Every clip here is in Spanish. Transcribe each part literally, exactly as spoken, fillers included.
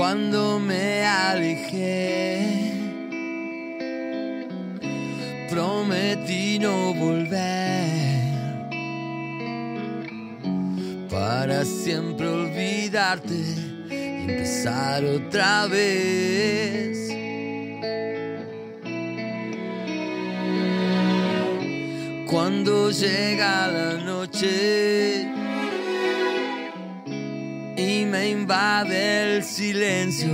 Cuando me alejé, prometí no volver, para siempre olvidarte y empezar otra vez. Cuando llega la noche y me invade el silencio,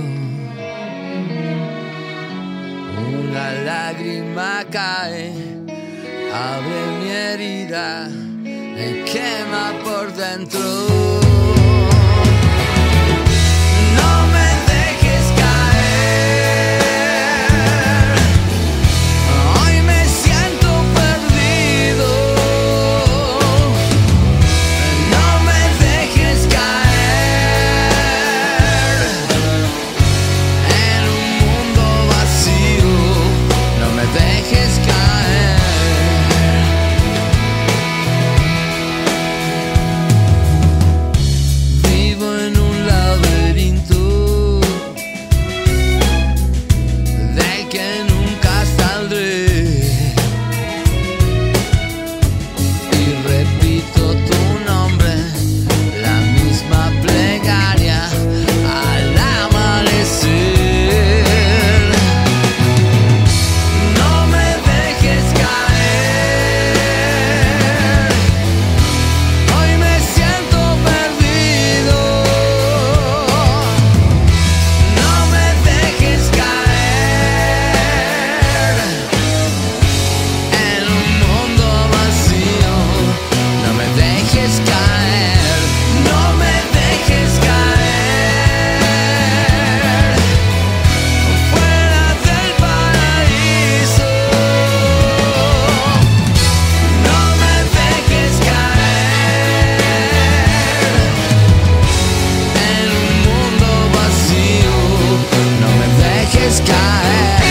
una lágrima cae, abre mi herida, me quema por dentro. No me dejes caer, hoy me siento perdido. No me dejes caer en un mundo vacío, no me dejes caer. Vivo en un laberinto del que nunca saldré, y repito tu nombre, la misma plegaria al amanecer. No me dejes caer, hoy me siento perdido. No me dejes caer en un mundo vacío, no me dejes caer, no me dejes caer fuera del paraíso. No me dejes caer en un mundo vacío, no me dejes caer.